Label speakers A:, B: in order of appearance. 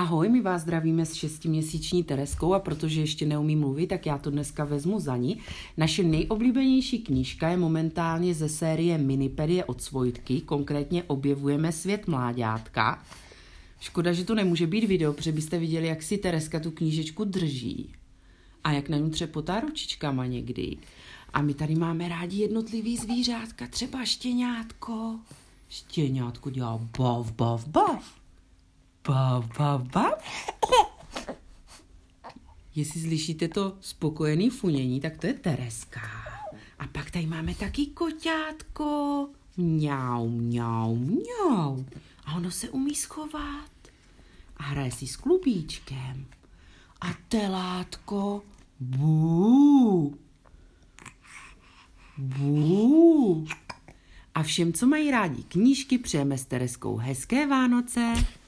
A: Ahoj, my vás zdravíme s 6měsíční Tereskou a protože ještě neumím mluvit, tak já to dneska vezmu za ní. Naše nejoblíbenější knížka je momentálně ze série Minipedie od Svojtky, konkrétně Objevujeme svět mláďátka. Škoda, že to nemůže být video, protože byste viděli, jak si Tereska tu knížečku drží a jak na ní třepotá ručičkama někdy. A my tady máme rádi jednotlivý zvířátka, třeba štěňátko. Štěňátko dělá bav, bav, bav. Bav, bav, bav. Jestli slyšíte to spokojený funění, tak to je Tereska. A pak tady máme taky koťátko. Mňau, mňau, mňau. A ono se umí schovat. A hraje si s klubíčkem. A telátko. Bů. Bů. A všem, co mají rádi knížky, přejeme s Tereskou hezké Vánoce.